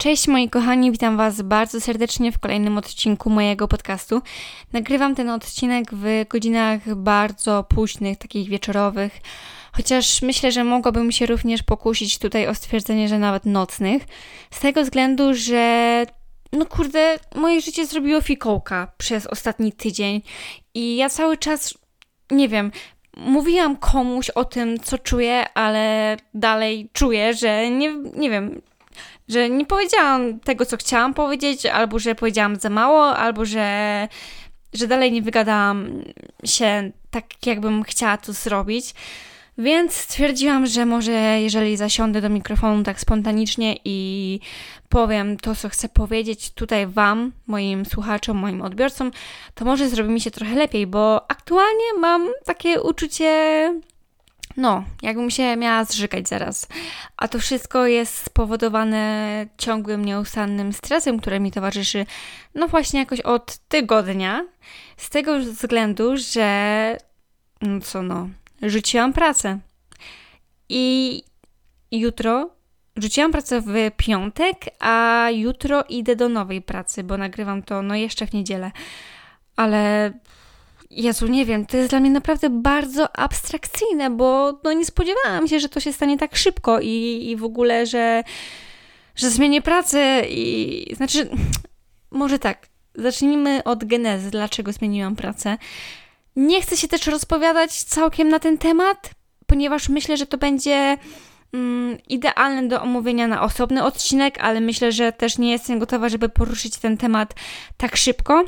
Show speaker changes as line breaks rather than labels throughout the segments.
Cześć moi kochani, witam Was bardzo serdecznie w kolejnym odcinku mojego podcastu. Nagrywam ten odcinek w godzinach bardzo późnych, takich wieczorowych, chociaż myślę, że mogłabym się również pokusić tutaj o stwierdzenie, że nawet nocnych, z tego względu, że moje życie zrobiło fikołka przez ostatni tydzień i ja cały czas, mówiłam komuś o tym, co czuję, ale dalej czuję, że że nie powiedziałam tego, co chciałam powiedzieć, albo że powiedziałam za mało, albo że dalej nie wygadałam się tak, jakbym chciała to zrobić. Więc stwierdziłam, że może jeżeli zasiądę do mikrofonu tak spontanicznie i powiem to, co chcę powiedzieć tutaj Wam, moim słuchaczom, moim odbiorcom, to może zrobi mi się trochę lepiej, bo aktualnie mam takie uczucie, jakbym się miała zżygać zaraz. A to wszystko jest spowodowane ciągłym, nieustannym stresem, który mi towarzyszy, właśnie jakoś od tygodnia. Z tego względu, że rzuciłam pracę. I rzuciłam pracę w piątek, a jutro idę do nowej pracy, bo nagrywam to jeszcze w niedzielę. Ale Jezu, nie wiem, to jest dla mnie naprawdę bardzo abstrakcyjne, bo nie spodziewałam się, że to się stanie tak szybko i w ogóle, że zmienię pracę i może tak, zacznijmy od genezy, dlaczego zmieniłam pracę. Nie chcę się też rozpowiadać całkiem na ten temat, ponieważ myślę, że to będzie idealne do omówienia na osobny odcinek, ale myślę, że też nie jestem gotowa, żeby poruszyć ten temat tak szybko.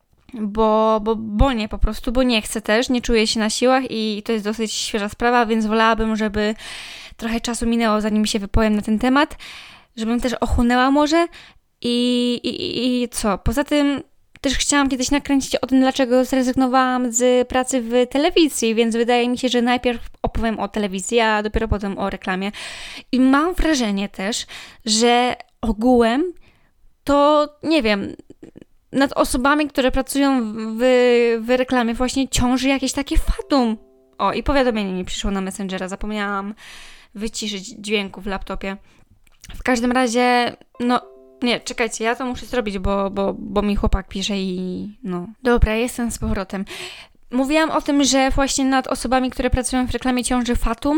Bo nie, po prostu, bo nie chcę też, nie czuję się na siłach i to jest dosyć świeża sprawa, więc wolałabym, żeby trochę czasu minęło, zanim się wypowiem na ten temat, żebym też ochłonęła może i co. Poza tym też chciałam kiedyś nakręcić o tym, dlaczego zrezygnowałam z pracy w telewizji, więc wydaje mi się, że najpierw opowiem o telewizji, a dopiero potem o reklamie. I mam wrażenie też, że ogółem to, nad osobami, które pracują w reklamie właśnie ciąży jakieś takie fatum. O, i powiadomienie mi przyszło na Messengera. Zapomniałam wyciszyć dźwięku w laptopie. W każdym razie, nie, czekajcie, ja to muszę zrobić, bo mi chłopak pisze i Dobra, jestem z powrotem. Mówiłam o tym, że właśnie nad osobami, które pracują w reklamie ciąży fatum.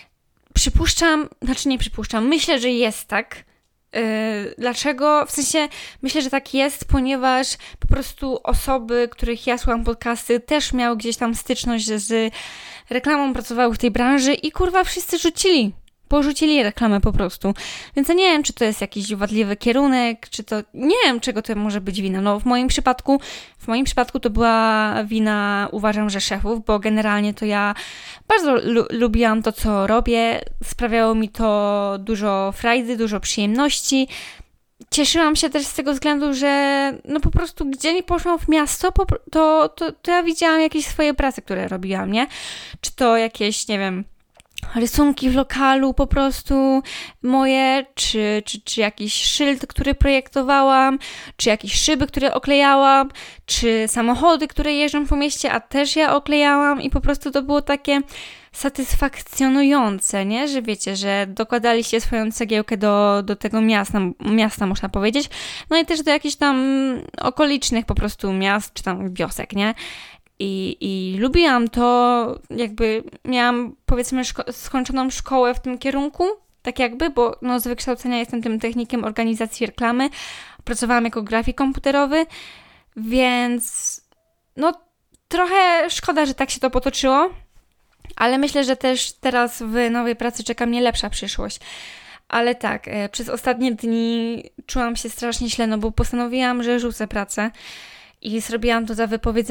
Myślę, że jest tak. Dlaczego? W sensie myślę, że tak jest, ponieważ po prostu osoby, których ja słucham podcasty, też miały gdzieś tam styczność z reklamą, pracowały w tej branży i wszyscy porzucili reklamę po prostu. Więc ja nie wiem, czy to jest jakiś wadliwy kierunek, czy to, nie wiem, czego to może być wina. W moim przypadku to była wina, uważam, że szefów, bo generalnie to ja bardzo lubiłam to, co robię. Sprawiało mi to dużo frajdy, dużo przyjemności. Cieszyłam się też z tego względu, że po prostu gdzie nie poszłam w miasto, to ja widziałam jakieś swoje prace, które robiłam, nie? Czy to jakieś, rysunki w lokalu po prostu moje, czy jakiś szyld, który projektowałam, czy jakieś szyby, które oklejałam, czy samochody, które jeżdżą po mieście, a też ja oklejałam i po prostu to było takie satysfakcjonujące, nie? Że wiecie, że dokładaliście swoją cegiełkę do tego miasta można powiedzieć, i też do jakichś tam okolicznych po prostu miast, czy tam wiosek, nie? I lubiłam to, miałam powiedzmy skończoną szkołę w tym kierunku, bo z wykształcenia jestem tym technikiem organizacji reklamy, pracowałam jako grafik komputerowy, więc trochę szkoda, że tak się to potoczyło, ale myślę, że też teraz w nowej pracy czeka mnie lepsza przyszłość. Ale tak, przez ostatnie dni czułam się strasznie źle, bo postanowiłam, że rzucę pracę. I zrobiłam to za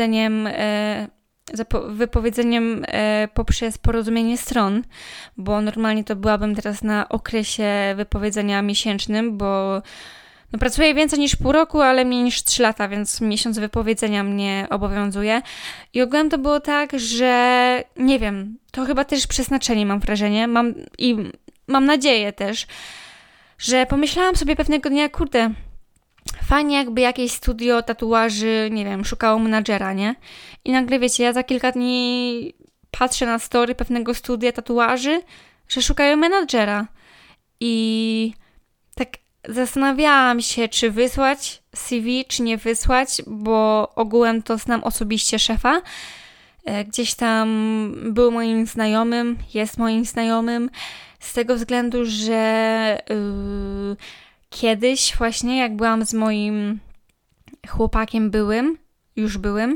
wypowiedzeniem poprzez porozumienie stron, bo normalnie to byłabym teraz na okresie wypowiedzenia miesięcznym, bo pracuję więcej niż pół roku, ale mniej niż 3 lata, więc miesiąc wypowiedzenia mnie obowiązuje. I ogółem to było tak, że to chyba też przeznaczenie mam wrażenie, mam nadzieję też, że pomyślałam sobie pewnego dnia, fajnie jakby jakieś studio tatuaży, szukało menadżera, nie? I nagle, wiecie, ja za kilka dni patrzę na story pewnego studia tatuaży, że szukają menadżera. I tak zastanawiałam się, czy wysłać CV, czy nie wysłać, bo ogółem to znam osobiście szefa. Gdzieś tam był moim znajomym, jest moim znajomym, z tego względu, że kiedyś właśnie, jak byłam z moim chłopakiem już byłym,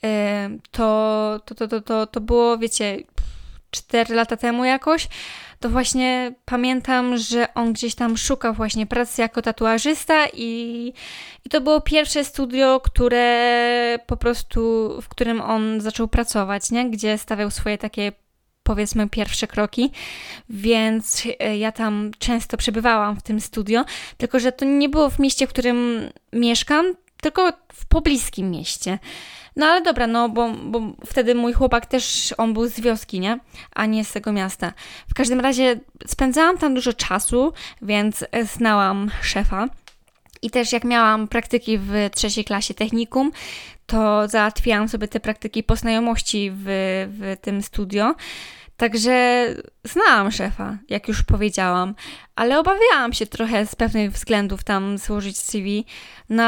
to było, wiecie, 4 lata temu jakoś, to właśnie pamiętam, że on gdzieś tam szukał właśnie pracy jako tatuażysta i to było pierwsze studio, w którym on zaczął pracować, nie? Gdzie stawiał swoje takie, powiedzmy, pierwsze kroki, więc ja tam często przebywałam w tym studio, tylko że to nie było w mieście, w którym mieszkam, tylko w pobliskim mieście. No ale dobra, no bo wtedy mój chłopak też, on był z wioski, nie? A nie z tego miasta. W każdym razie spędzałam tam dużo czasu, więc znałam szefa. I też jak miałam praktyki w 3. klasie technikum, to załatwiałam sobie te praktyki po znajomości w tym studio. Także znałam szefa, jak już powiedziałam, ale obawiałam się trochę z pewnych względów tam złożyć CV. No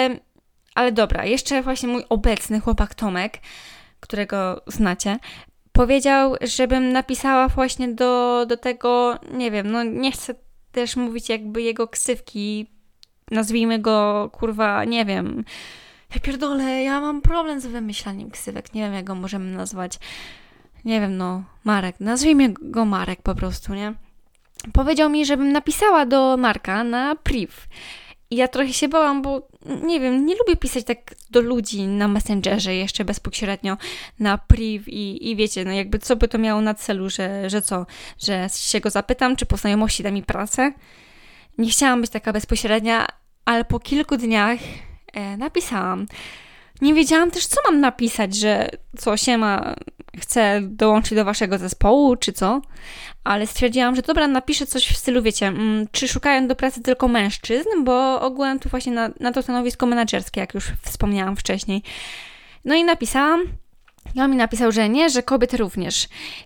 ale dobra, jeszcze właśnie mój obecny chłopak Tomek, którego znacie, powiedział, żebym napisała właśnie do tego, nie wiem, no nie chcę też mówić jakby jego ksywki, nazwijmy go, kurwa, nie wiem, ja pierdolę, ja mam problem z wymyślaniem ksywek, nie wiem jak go możemy nazwać, nie wiem, no, Marek, nazwijmy go Marek po prostu, nie? Powiedział mi, żebym napisała do Marka na priv. I ja trochę się bałam, bo nie wiem, nie lubię pisać tak do ludzi na Messengerze jeszcze bezpośrednio na priv i wiecie, no jakby co by to miało na celu, że co, że się go zapytam, czy po znajomości da mi pracę. Nie chciałam być taka bezpośrednia, ale po kilku dniach napisałam. Nie wiedziałam też, co mam napisać, że co, siema, chcę dołączyć do waszego zespołu, czy co, ale stwierdziłam, że dobra, napiszę coś w stylu, wiecie, czy szukają do pracy tylko mężczyzn, bo ogółem tu właśnie na to stanowisko menadżerskie, jak już wspomniałam wcześniej. No i napisałam, i on mi napisał, że nie, że kobiety również.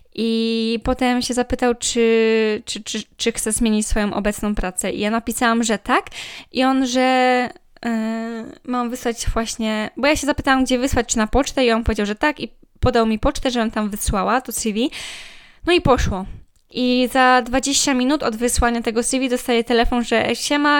I potem się zapytał, czy chce zmienić swoją obecną pracę. I ja napisałam, że tak, i on, że mam wysłać właśnie, bo ja się zapytałam, gdzie wysłać, czy na pocztę, i on powiedział, że tak, i podał mi pocztę, żebym tam wysłała to CV. No i poszło. I za 20 minut od wysłania tego CV dostaję telefon, że siema,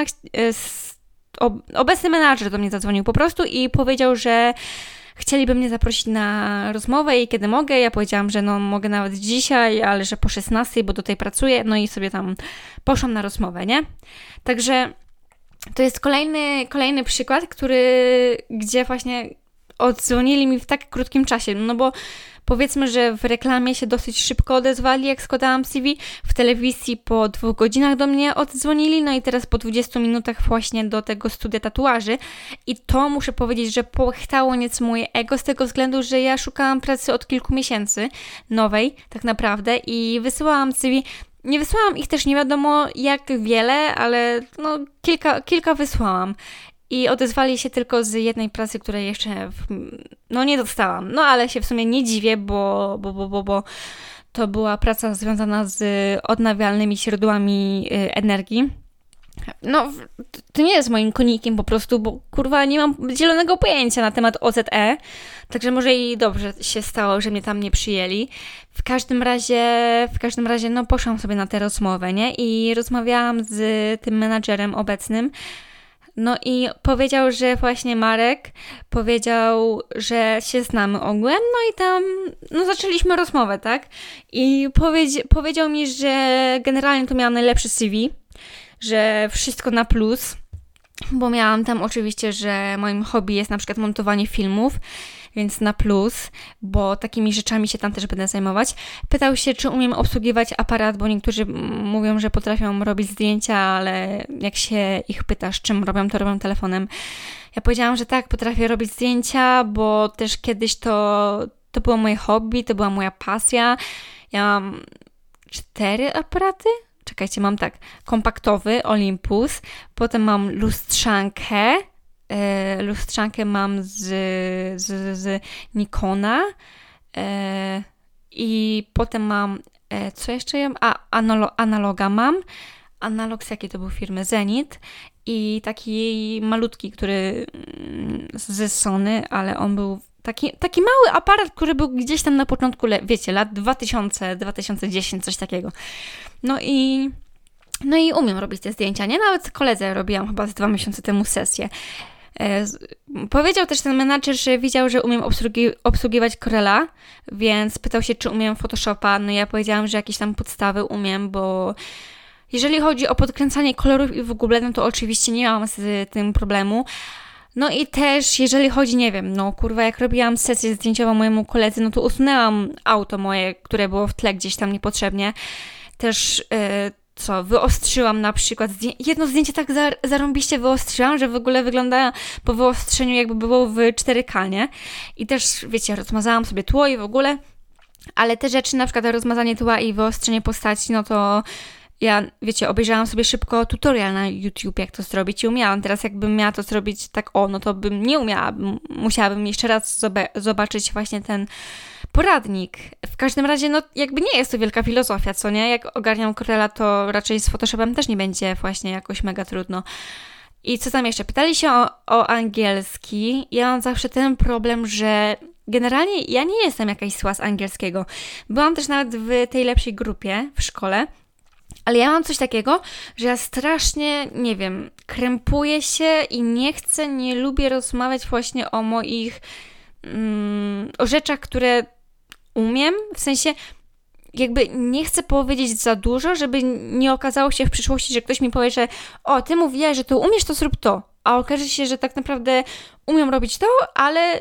obecny menadżer do mnie zadzwonił po prostu i powiedział, że chcieliby mnie zaprosić na rozmowę i kiedy mogę. Ja powiedziałam, że no mogę nawet dzisiaj, ale że po 16, bo do tej pracuję. No i sobie tam poszłam na rozmowę, nie? Także to jest kolejny przykład, gdzie właśnie odzwonili mi w tak krótkim czasie, no bo powiedzmy, że w reklamie się dosyć szybko odezwali, jak składałam CV, w telewizji po 2 godzinach do mnie oddzwonili, no i teraz po 20 minutach właśnie do tego studia tatuaży i to muszę powiedzieć, że pochtało nieco moje ego z tego względu, że ja szukałam pracy od kilku miesięcy, nowej tak naprawdę i wysyłałam CV. Nie wysłałam ich też nie wiadomo jak wiele, ale no kilka wysłałam. I odezwali się tylko z jednej pracy, której jeszcze nie dostałam. No ale się w sumie nie dziwię, bo to była praca związana z odnawialnymi źródłami energii. No, to nie jest moim konikiem po prostu, bo kurwa nie mam zielonego pojęcia na temat OZE, także może i dobrze się stało, że mnie tam nie przyjęli. W każdym razie, no poszłam sobie na tę rozmowę, nie? I rozmawiałam z tym menadżerem obecnym, no i powiedział, że właśnie Marek powiedział, że się znamy ogółem, no i tam, no zaczęliśmy rozmowę, tak? I powiedział mi, że generalnie to miałam najlepszy CV, że wszystko na plus, bo miałam tam oczywiście, że moim hobby jest na przykład montowanie filmów, więc na plus, bo takimi rzeczami się tam też będę zajmować. Pytał się, czy umiem obsługiwać aparat, bo niektórzy mówią, że potrafią robić zdjęcia, ale jak się ich pytasz, czym robią, to robią telefonem. Ja powiedziałam, że tak, potrafię robić zdjęcia, bo też kiedyś to było moje hobby, to była moja pasja. Ja mam 4 aparaty? Czekajcie, mam tak, kompaktowy Olympus, potem mam lustrzankę mam z Nikona i potem mam, co jeszcze mam? Analoga mam, Analog, jakiej to był firmy? Zenit i taki malutki, który ze Sony, ale on był taki mały aparat, który był gdzieś tam na początku, wiecie, lat 2000, 2010, coś takiego. No i umiem robić te zdjęcia, nie? Nawet koledze robiłam chyba z 2 miesiące temu sesję. Powiedział też ten menadżer, że widział, że umiem obsługiwać Corela, więc pytał się, czy umiem Photoshopa. No ja powiedziałam, że jakieś tam podstawy umiem, bo jeżeli chodzi o podkręcanie kolorów i w ogóle, no to oczywiście nie mam z tym problemu. No i też, jeżeli chodzi, nie wiem, jak robiłam sesję zdjęciową mojemu koledze, no to usunęłam auto moje, które było w tle gdzieś tam niepotrzebnie. Też, wyostrzyłam na przykład, jedno zdjęcie tak zarąbiście wyostrzyłam, że w ogóle wygląda po wyostrzeniu jakby było w 4K, nie? I też, wiecie, rozmazałam sobie tło i w ogóle, ale te rzeczy, na przykład rozmazanie tła i wyostrzenie postaci, no to ja, wiecie, obejrzałam sobie szybko tutorial na YouTube, jak to zrobić i umiałam. Teraz jakbym miała to zrobić tak no to bym nie umiała. Musiałabym jeszcze raz zobaczyć właśnie ten poradnik. W każdym razie, no jakby nie jest to wielka filozofia, co nie? Jak ogarniam Corela, to raczej z Photoshopem też nie będzie właśnie jakoś mega trudno. I co tam jeszcze? Pytali się o angielski. Ja mam zawsze ten problem, że generalnie ja nie jestem jakaś sła z angielskiego. Byłam też nawet w tej lepszej grupie w szkole, ale ja mam coś takiego, że ja strasznie, nie wiem, krępuję się i nie lubię rozmawiać właśnie o moich, o rzeczach, które umiem, w sensie jakby nie chcę powiedzieć za dużo, żeby nie okazało się w przyszłości, że ktoś mi powie, że ty mówiłaś, że to umiesz, to zrób to, a okaże się, że tak naprawdę umiem robić to, ale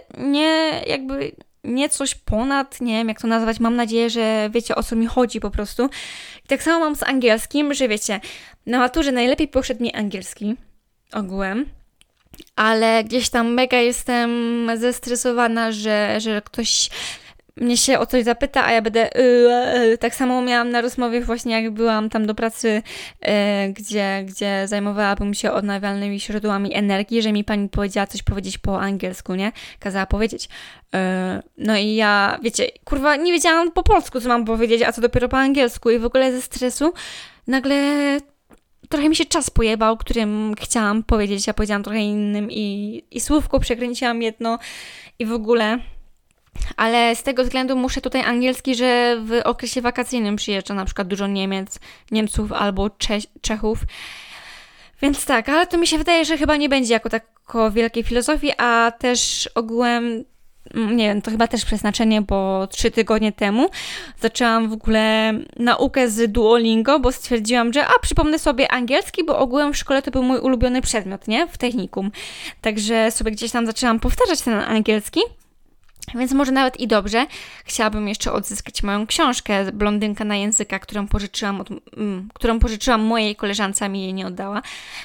nie coś ponad, nie wiem jak to nazwać, mam nadzieję, że wiecie o co mi chodzi po prostu. I tak samo mam z angielskim, że wiecie, na maturze najlepiej poszedł mi angielski ogółem, ale gdzieś tam mega jestem zestresowana, że ktoś mnie się o coś zapyta, a ja będę tak samo miałam na rozmowie właśnie jak byłam tam do pracy, gdzie zajmowałabym się odnawialnymi źródłami energii, że mi pani powiedziała coś powiedzieć po angielsku, nie? Kazała powiedzieć. No i ja, wiecie, kurwa, nie wiedziałam po polsku, co mam powiedzieć, a co dopiero po angielsku i w ogóle ze stresu nagle trochę mi się czas pojebał, którym chciałam powiedzieć, ja powiedziałam trochę innym i słówko przekręciłam jedno i w ogóle. Ale z tego względu muszę tutaj angielski, że w okresie wakacyjnym przyjeżdża na przykład dużo Niemców albo Czechów. Więc tak, ale to mi się wydaje, że chyba nie będzie jako tako wielkiej filozofii, a też ogółem, nie wiem, to chyba też przeznaczenie, bo 3 tygodnie temu zaczęłam w ogóle naukę z Duolingo, bo stwierdziłam, że przypomnę sobie angielski, bo ogółem w szkole to był mój ulubiony przedmiot, nie? W technikum. Także sobie gdzieś tam zaczęłam powtarzać ten angielski. Więc może nawet i dobrze. Chciałabym jeszcze odzyskać moją książkę Blondynka na języka, którą pożyczyłam mojej koleżance, a mi jej nie oddała,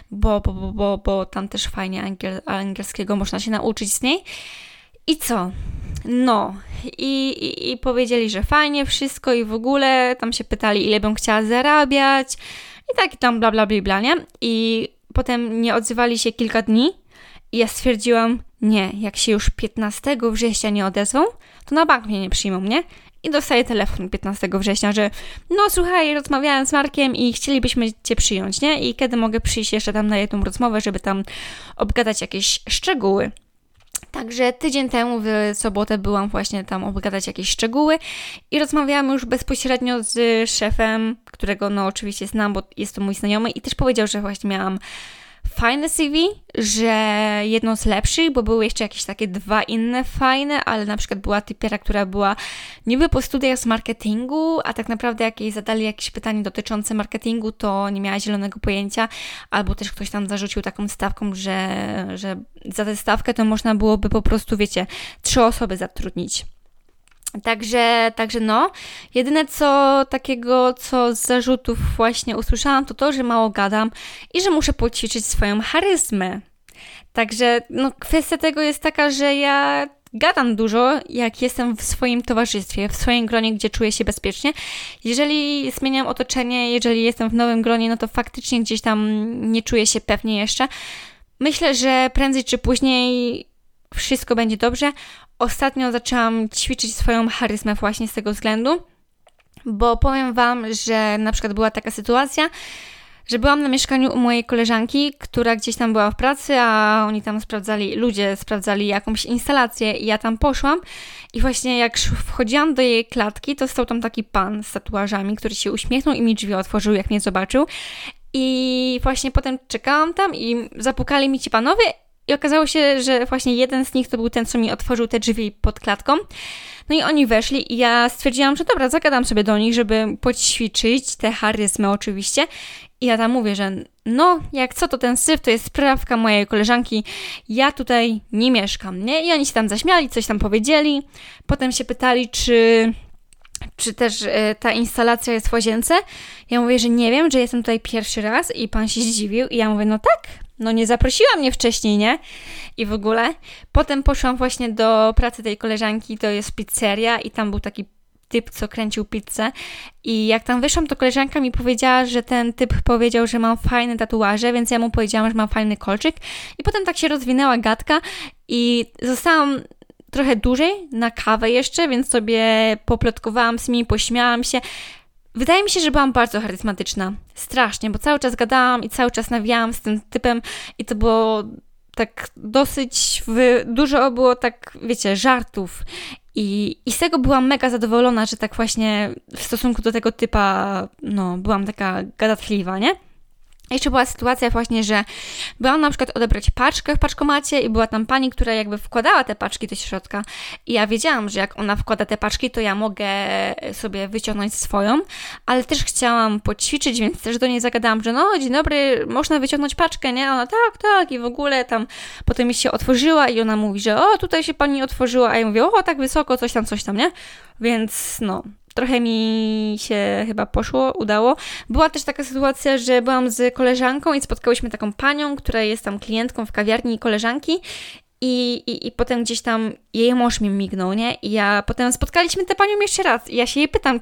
bo tam też fajnie angielskiego można się nauczyć z niej. I co? No. I powiedzieli, że fajnie wszystko i w ogóle tam się pytali, ile bym chciała zarabiać i tak tam bla bla bla bla, nie? I potem nie odzywali się kilka dni i ja stwierdziłam, nie, jak się już 15 września nie odezwą, to na bank mnie nie przyjmą, nie? I dostaję telefon 15 września, że słuchaj, rozmawiałem z Markiem i chcielibyśmy Cię przyjąć, nie? I kiedy mogę przyjść jeszcze tam na jedną rozmowę, żeby tam obgadać jakieś szczegóły. Także tydzień temu w sobotę byłam właśnie tam obgadać jakieś szczegóły i rozmawiałam już bezpośrednio z szefem, którego oczywiście znam, bo jest to mój znajomy i też powiedział, że właśnie miałam fajne CV, że jedno z lepszych, bo były jeszcze jakieś takie 2 inne fajne, ale na przykład była typiara, która była niby po studiach z marketingu, a tak naprawdę jak jej zadali jakieś pytanie dotyczące marketingu, to nie miała zielonego pojęcia, albo też ktoś tam zarzucił taką stawką, że za tę stawkę to można byłoby po prostu, wiecie, 3 osoby zatrudnić. Także jedyne co z zarzutów właśnie usłyszałam, to, że mało gadam i że muszę poćwiczyć swoją charyzmę. Także kwestia tego jest taka, że ja gadam dużo, jak jestem w swoim towarzystwie, w swoim gronie, gdzie czuję się bezpiecznie. Jeżeli zmieniam otoczenie, jeżeli jestem w nowym gronie, to faktycznie gdzieś tam nie czuję się pewnie jeszcze. Myślę, że prędzej czy później wszystko będzie dobrze. Ostatnio zaczęłam ćwiczyć swoją charyzmę właśnie z tego względu, bo powiem Wam, że na przykład była taka sytuacja, że byłam na mieszkaniu u mojej koleżanki, która gdzieś tam była w pracy, a oni tam ludzie sprawdzali jakąś instalację i ja tam poszłam i właśnie jak wchodziłam do jej klatki, to stał tam taki pan z tatuażami, który się uśmiechnął i mi drzwi otworzył, jak mnie zobaczył. I właśnie potem czekałam tam i zapukali mi ci panowie i okazało się, że właśnie jeden z nich to był ten, co mi otworzył te drzwi pod klatką. No i oni weszli i ja stwierdziłam, że dobra, zagadam sobie do nich, żeby poćwiczyć tę charyzmę oczywiście. I ja tam mówię, że no, jak co to ten syf, to jest sprawka mojej koleżanki, ja tutaj nie mieszkam, nie? I oni się tam zaśmiali, coś tam powiedzieli. Potem się pytali, czy też ta instalacja jest w łazience. Ja mówię, że nie wiem, że jestem tutaj pierwszy raz i pan się zdziwił. I ja mówię, no tak, no nie zaprosiła mnie wcześniej, nie? I w ogóle. Potem poszłam właśnie do pracy tej koleżanki, to jest pizzeria i tam był taki typ, co kręcił pizzę. I jak tam wyszłam, to koleżanka mi powiedziała, że ten typ powiedział, że mam fajne tatuaże, więc ja mu powiedziałam, że mam fajny kolczyk. I potem tak się rozwinęła gadka i zostałam trochę dłużej na kawę jeszcze, więc sobie poplotkowałam z nimi, pośmiałam się. Wydaje mi się, że byłam bardzo charyzmatyczna. Strasznie, bo cały czas gadałam i cały czas nawijałam z tym typem i to było tak dosyć, dużo było tak, wiecie, żartów. I z tego byłam mega zadowolona, że tak właśnie w stosunku do tego typa, no, byłam taka gadatliwa, nie? Jeszcze była sytuacja właśnie, że byłam na przykład odebrać paczkę w paczkomacie i była tam pani, która jakby wkładała te paczki do środka i ja wiedziałam, że jak ona wkłada te paczki, to ja mogę sobie wyciągnąć swoją, ale też chciałam poćwiczyć, więc też do niej zagadałam, że no, dzień dobry, można wyciągnąć paczkę, nie? A ona tak i w ogóle tam potem mi się otworzyła i ona mówi, że o, tutaj się pani otworzyła, a ja mówię, o, tak wysoko, coś tam, nie? Więc no, trochę mi się chyba udało. Była też taka sytuacja, że byłam z koleżanką i spotkałyśmy taką panią, która jest tam klientką w kawiarni koleżanki i potem gdzieś tam jej mąż mi mignął, nie? I potem spotkaliśmy tę panią jeszcze raz i ja się jej pytam,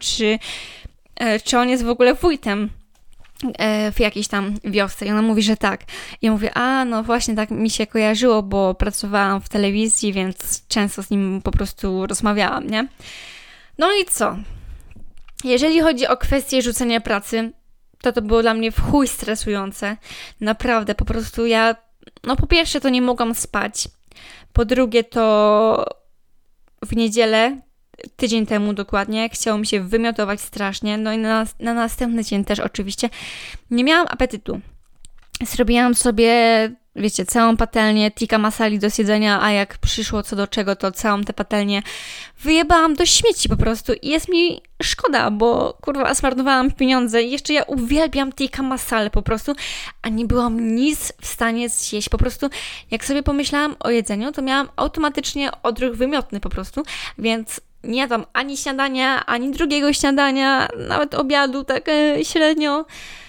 czy on jest w ogóle wójtem w jakiejś tam wiosce i ona mówi, że tak. I ja mówię, no właśnie tak mi się kojarzyło, bo pracowałam w telewizji, więc często z nim po prostu rozmawiałam, nie? No i co? Jeżeli chodzi o kwestię rzucenia pracy, to było dla mnie w chuj stresujące. Naprawdę, po prostu po pierwsze to nie mogłam spać. Po drugie to w niedzielę, tydzień temu dokładnie, chciało mi się wymiotować strasznie. No i na następny dzień też oczywiście nie miałam apetytu. Zrobiłam sobie, wiecie, całą patelnię tikka masali do zjedzenia, a jak przyszło co do czego, to całą tę patelnię wyjebałam do śmieci po prostu i jest mi szkoda, bo kurwa zmarnowałam pieniądze i jeszcze ja uwielbiam tikka masale po prostu, a nie byłam nic w stanie zjeść. Po prostu jak sobie pomyślałam o jedzeniu, to miałam automatycznie odruch wymiotny po prostu, więc nie jadłam ani śniadania, ani drugiego śniadania, nawet obiadu tak średnio.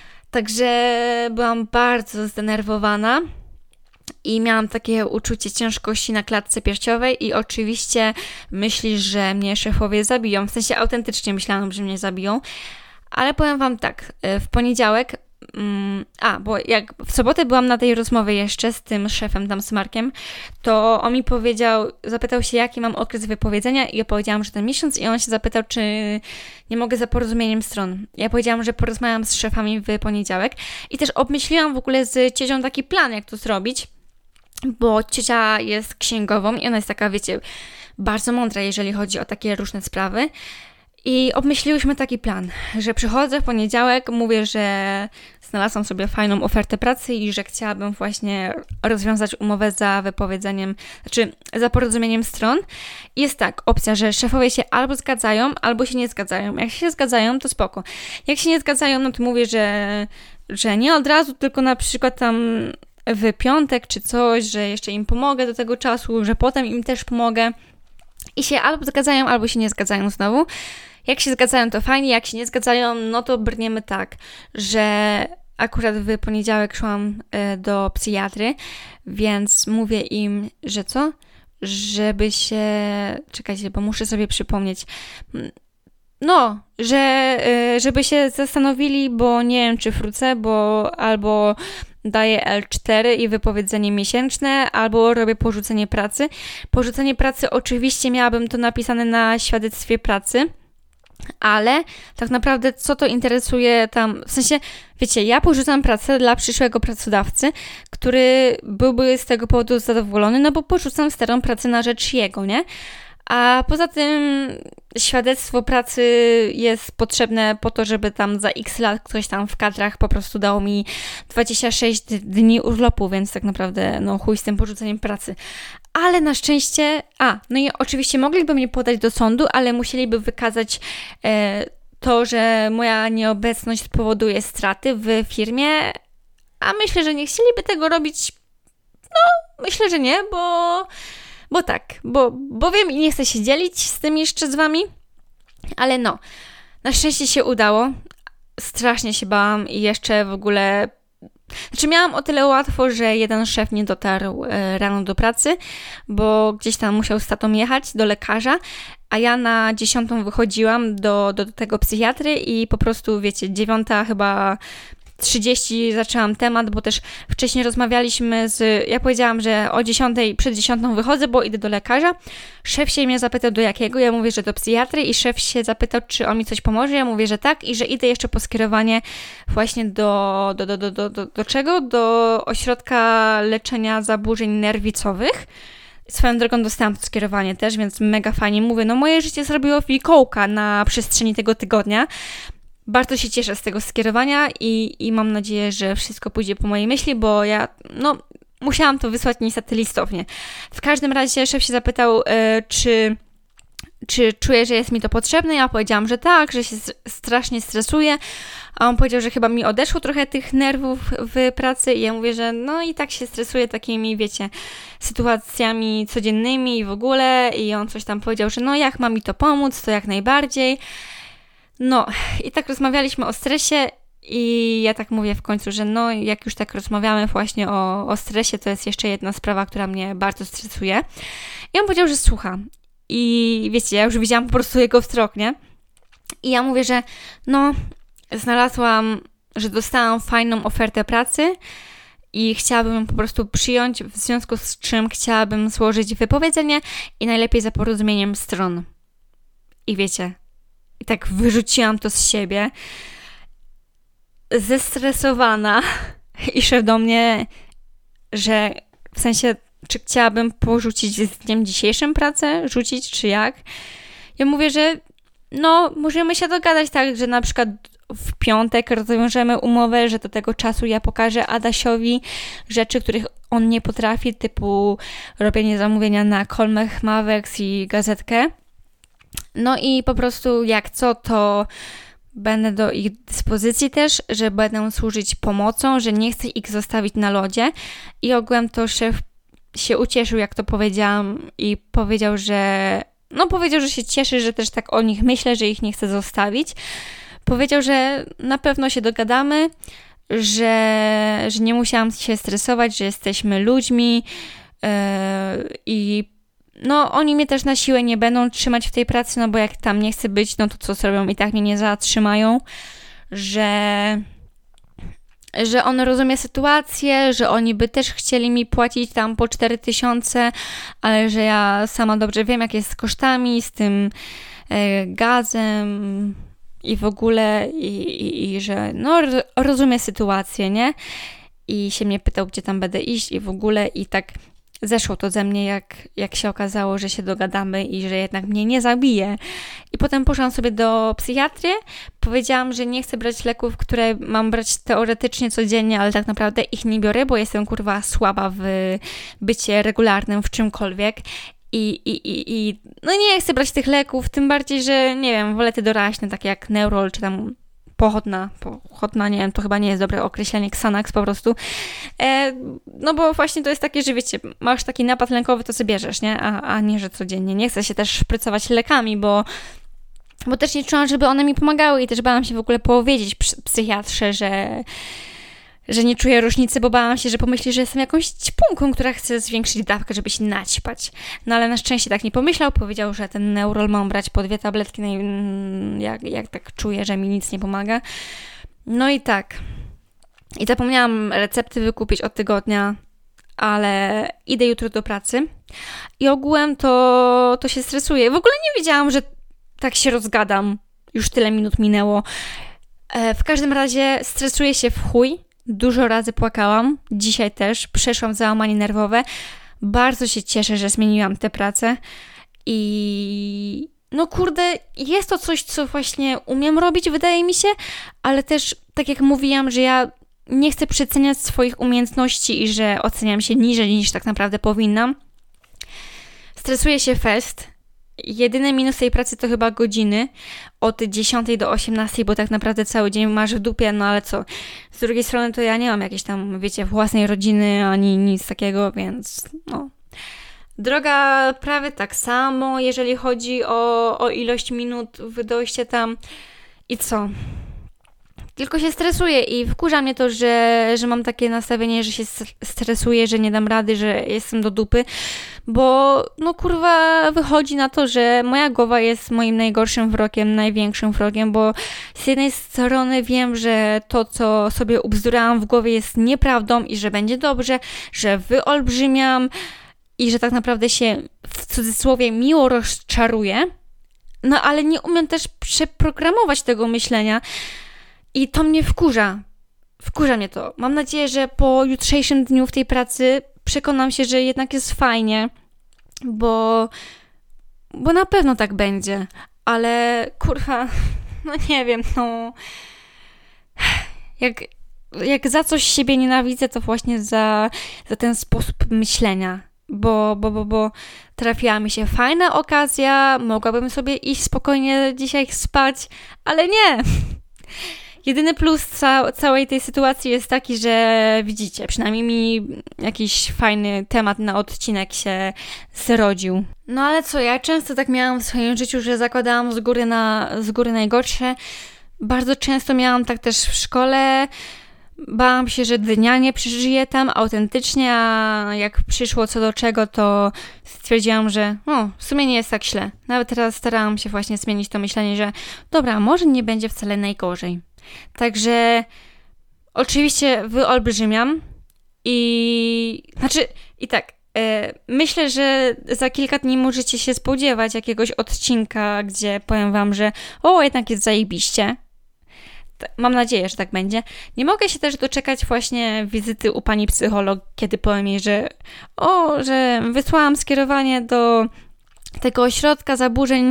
Także byłam bardzo zdenerwowana i miałam takie uczucie ciężkości na klatce piersiowej i oczywiście myśli, że mnie szefowie zabiją. W sensie autentycznie myślałam, że mnie zabiją. Ale powiem wam tak, w poniedziałek, bo jak w sobotę byłam na tej rozmowie jeszcze z tym szefem tam z Markiem, to on mi zapytał się, jaki mam okres wypowiedzenia i ja powiedziałam, że ten miesiąc i on się zapytał, czy nie mogę za porozumieniem stron. Ja powiedziałam, że porozmawiam z szefami w poniedziałek i też obmyśliłam w ogóle z ciocią taki plan, jak to zrobić, bo ciocia jest księgową i ona jest taka, wiecie, bardzo mądra, jeżeli chodzi o takie różne sprawy. I obmyśliłyśmy taki plan, że przychodzę w poniedziałek, mówię, że znalazłam sobie fajną ofertę pracy i że chciałabym właśnie rozwiązać umowę za wypowiedzeniem, za porozumieniem stron. I jest tak, opcja, że szefowie się albo zgadzają, albo się nie zgadzają. Jak się zgadzają, to spoko. Jak się nie zgadzają, no to mówię, że nie od razu, tylko na przykład tam w piątek czy coś, że jeszcze im pomogę do tego czasu, że potem im też pomogę. I się albo zgadzają, albo się nie zgadzają znowu. Jak się zgadzają, to fajnie, jak się nie zgadzają, no to brniemy tak, że akurat w poniedziałek szłam do psychiatry, więc mówię im, że co? Żeby się... Czekajcie, bo muszę sobie przypomnieć. No, żeby się zastanowili, bo nie wiem, czy wrócę, bo albo daję L4 i wypowiedzenie miesięczne, albo robię porzucenie pracy. Porzucenie pracy oczywiście miałabym to napisane na świadectwie pracy, Ale tak naprawdę co to interesuje tam, w sensie, wiecie, ja porzucam pracę dla przyszłego pracodawcy, który byłby z tego powodu zadowolony, no bo porzucam starą pracę na rzecz jego, nie? A poza tym świadectwo pracy jest potrzebne po to, żeby tam za x lat ktoś tam w kadrach po prostu dał mi 26 dni urlopu, więc tak naprawdę no chuj z tym porzuceniem pracy. Ale na szczęście, no i oczywiście mogliby mnie podać do sądu, ale musieliby wykazać to, że moja nieobecność spowoduje straty w firmie, a myślę, że nie chcieliby tego robić, myślę, że nie, bo tak, bo wiem i nie chcę się dzielić z tym jeszcze z wami, ale no, na szczęście się udało, strasznie się bałam i jeszcze w ogóle, znaczy miałam o tyle łatwo, że jeden szef nie dotarł rano do pracy, bo gdzieś tam musiał z tatą jechać do lekarza, a ja na 10 wychodziłam do tego psychiatry i po prostu, wiecie, 9 chyba 30 zaczęłam temat, bo też wcześniej rozmawialiśmy ja powiedziałam, że o 10, przed 10 wychodzę, bo idę do lekarza. Szef się mnie zapytał do jakiego, ja mówię, że do psychiatry i szef się zapytał, czy on mi coś pomoże, ja mówię, że tak i że idę jeszcze po skierowanie właśnie do czego? Do ośrodka leczenia zaburzeń nerwicowych. Swoją drogą dostałam to skierowanie też, więc mega fajnie. Mówię, no moje życie zrobiło fikołka na przestrzeni tego tygodnia. Bardzo się cieszę z tego skierowania i mam nadzieję, że wszystko pójdzie po mojej myśli, bo ja, musiałam to wysłać niestety listownie. W każdym razie szef się zapytał, czy czuję, że jest mi to potrzebne. Ja powiedziałam, że tak, że się strasznie stresuję, a on powiedział, że chyba mi odeszło trochę tych nerwów w pracy i ja mówię, że no i tak się stresuję takimi, wiecie, sytuacjami codziennymi i w ogóle i on coś tam powiedział, że no jak ma mi to pomóc, to jak najbardziej. No i tak rozmawialiśmy o stresie i ja tak mówię w końcu, że no jak już tak rozmawiamy właśnie o stresie, to jest jeszcze jedna sprawa, która mnie bardzo stresuje. I on powiedział, że słucha. I wiecie, ja już widziałam po prostu jego wzrok, nie? I ja mówię, że znalazłam, że dostałam fajną ofertę pracy i chciałabym ją po prostu przyjąć, w związku z czym chciałabym złożyć wypowiedzenie i najlepiej za porozumieniem stron. I wiecie, i tak wyrzuciłam to z siebie, zestresowana i szef do mnie, że w sensie, czy chciałabym porzucić z dniem dzisiejszym pracę, rzucić, czy jak. Ja mówię, że możemy się dogadać tak, że na przykład w piątek rozwiążemy umowę, że do tego czasu ja pokażę Adasiowi rzeczy, których on nie potrafi, typu robienie zamówienia na Colmech, Mavex i gazetkę. No i po prostu jak co, to będę do ich dyspozycji też, że będę służyć pomocą, że nie chcę ich zostawić na lodzie. I ogółem to szef się ucieszył, jak to powiedziałam i powiedział, że się cieszy, że też tak o nich myślę, że ich nie chcę zostawić. Powiedział, że na pewno się dogadamy, że nie musiałam się stresować, że jesteśmy ludźmi i oni mnie też na siłę nie będą trzymać w tej pracy, bo jak tam nie chcę być, to co zrobią, i tak mnie nie zatrzymają, że on rozumie sytuację, że oni by też chcieli mi płacić tam po 4000, ale że ja sama dobrze wiem, jak jest z kosztami, z tym gazem i w ogóle i że rozumie sytuację, nie? I się mnie pytał, gdzie tam będę iść i w ogóle i tak zeszło to ze mnie, jak się okazało, że się dogadamy i że jednak mnie nie zabije. I potem poszłam sobie do psychiatry, powiedziałam, że nie chcę brać leków, które mam brać teoretycznie codziennie, ale tak naprawdę ich nie biorę, bo jestem słaba w bycie regularnym w czymkolwiek. I nie chcę brać tych leków, tym bardziej, że nie wiem, wolę te doraźne, takie jak Neurol, czy tam pochodna, nie wiem, to chyba nie jest dobre określenie, Xanax po prostu. Bo właśnie to jest takie, że wiecie, masz taki napad lękowy, to sobie bierzesz, nie? A nie, że codziennie. Nie chcę się też szprycować lekami, bo też nie czułam, żeby one mi pomagały i też bałam się w ogóle powiedzieć psychiatrze, że nie czuję różnicy, bo bałam się, że pomyśli, że jestem jakąś ćpunką, która chce zwiększyć dawkę, żeby się naćpać. Ale na szczęście tak nie pomyślał. Powiedział, że ten Neurol mam brać po 2 tabletki, jak tak czuję, że mi nic nie pomaga. No i tak. I zapomniałam recepty wykupić od tygodnia, ale idę jutro do pracy i ogółem to się stresuję. W ogóle nie wiedziałam, że tak się rozgadam już tyle minut minęło. W każdym razie stresuję się w chuj. Dużo razy płakałam. Dzisiaj też przeszłam załamanie nerwowe. Bardzo się cieszę, że zmieniłam tę pracę. I no kurde, jest to coś, co właśnie umiem robić, wydaje mi się, ale też, tak jak mówiłam, że ja nie chcę przeceniać swoich umiejętności i że oceniam się niżej niż tak naprawdę powinnam. Stresuję się fest. Jedyny minus tej pracy to chyba godziny od 10 do 18, bo tak naprawdę cały dzień masz w dupie, no ale co? Z drugiej strony to ja nie mam jakiejś tam, wiecie, własnej rodziny ani nic takiego, więc no. Droga prawie tak samo, jeżeli chodzi o ilość minut w dojście tam. I co? Tylko się stresuję i wkurza mnie to, że mam takie nastawienie, że się stresuję, że nie dam rady, że jestem do dupy, bo no kurwa wychodzi na to, że moja głowa jest moim najgorszym wrogiem, największym wrogiem, bo z jednej strony wiem, że to, co sobie ubzdurałam w głowie jest nieprawdą i że będzie dobrze, że wyolbrzymiam i że tak naprawdę się w cudzysłowie miło rozczaruję, no ale nie umiem też przeprogramować tego myślenia. I to mnie wkurza. Wkurza mnie to. Mam nadzieję, że po jutrzejszym dniu w tej pracy przekonam się, że jednak jest fajnie, bo na pewno tak będzie. Ale kurwa, no nie wiem, no... Jak za coś siebie nienawidzę, to właśnie za ten sposób myślenia. Bo trafiła mi się fajna okazja, mogłabym sobie iść spokojnie dzisiaj spać, ale nie! Jedyny plus całej tej sytuacji jest taki, że widzicie, przynajmniej mi jakiś fajny temat na odcinek się zrodził. No ale co, ja często tak miałam w swoim życiu, że zakładałam z góry najgorsze. Bardzo często miałam tak też w szkole. Bałam się, że dnia nie przeżyję tam autentycznie, a jak przyszło co do czego, to stwierdziłam, że w sumie nie jest tak źle. Nawet teraz starałam się właśnie zmienić to myślenie, że dobra, może nie będzie wcale najgorzej. Także oczywiście wyolbrzymiam myślę, że za kilka dni możecie się spodziewać jakiegoś odcinka, gdzie powiem wam, że jednak jest zajebiście. Mam nadzieję, że tak będzie. Nie mogę się też doczekać właśnie wizyty u pani psycholog, kiedy powiem jej, że wysłałam skierowanie do tego ośrodka zaburzeń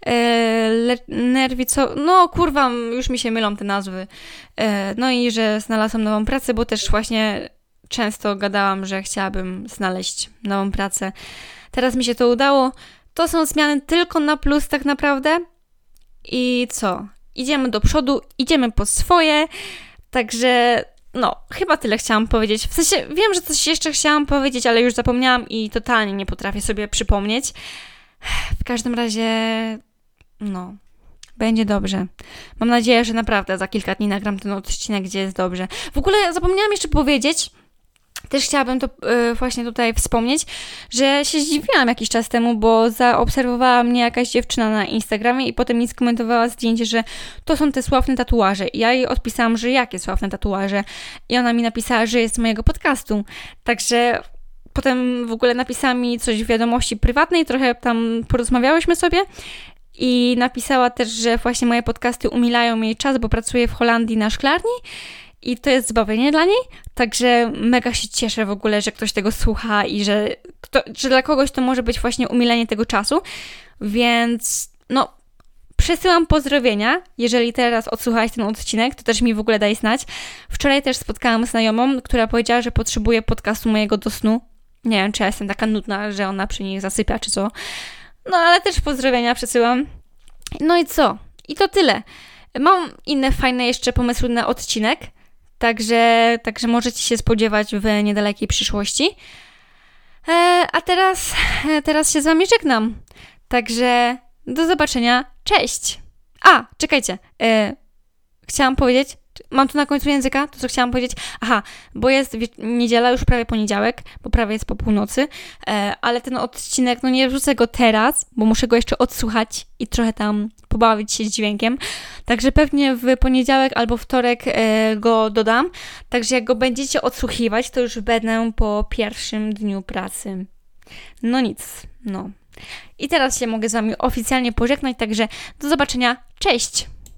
już mi się mylą te nazwy. No i że znalazłam nową pracę, bo też właśnie często gadałam, że chciałabym znaleźć nową pracę. Teraz mi się to udało. To są zmiany tylko na plus tak naprawdę. I co? Idziemy do przodu, idziemy po swoje. Także chyba tyle chciałam powiedzieć. W sensie wiem, że coś jeszcze chciałam powiedzieć, ale już zapomniałam i totalnie nie potrafię sobie przypomnieć. W każdym razie, będzie dobrze. Mam nadzieję, że naprawdę za kilka dni nagram ten odcinek, gdzie jest dobrze. W ogóle zapomniałam jeszcze powiedzieć, też chciałabym to właśnie tutaj wspomnieć, że się zdziwiłam jakiś czas temu, bo zaobserwowała mnie jakaś dziewczyna na Instagramie i potem mi skomentowała zdjęcie, że to są te sławne tatuaże. I ja jej odpisałam, że jakie sławne tatuaże. I ona mi napisała, że jest z mojego podcastu. Także potem w ogóle napisała mi coś w wiadomości prywatnej, trochę tam porozmawiałyśmy sobie i napisała też, że właśnie moje podcasty umilają jej czas, bo pracuje w Holandii na szklarni i to jest zbawienie dla niej, także mega się cieszę w ogóle, że ktoś tego słucha i że dla kogoś to może być właśnie umilenie tego czasu, więc przesyłam pozdrowienia, jeżeli teraz odsłuchałaś ten odcinek, to też mi w ogóle daj znać. Wczoraj też spotkałam znajomą, która powiedziała, że potrzebuje podcastu mojego do snu. Nie wiem, czy ja jestem taka nudna, że ona przy nich zasypia, czy co. Ale też pozdrowienia przesyłam. No i co? I to tyle. Mam inne fajne jeszcze pomysły na odcinek, także możecie się spodziewać w niedalekiej przyszłości. A teraz się z wami żegnam. Także do zobaczenia. Cześć! Czekajcie. Chciałam powiedzieć, mam tu na końcu języka, to co chciałam powiedzieć. Bo jest niedziela, już prawie poniedziałek, bo prawie jest po północy, ale ten odcinek, nie wrzucę go teraz, bo muszę go jeszcze odsłuchać i trochę tam pobawić się z dźwiękiem. Także pewnie w poniedziałek albo wtorek go dodam. Także jak go będziecie odsłuchiwać, to już będę po pierwszym dniu pracy. I teraz się mogę z wami oficjalnie pożegnać, także do zobaczenia. Cześć!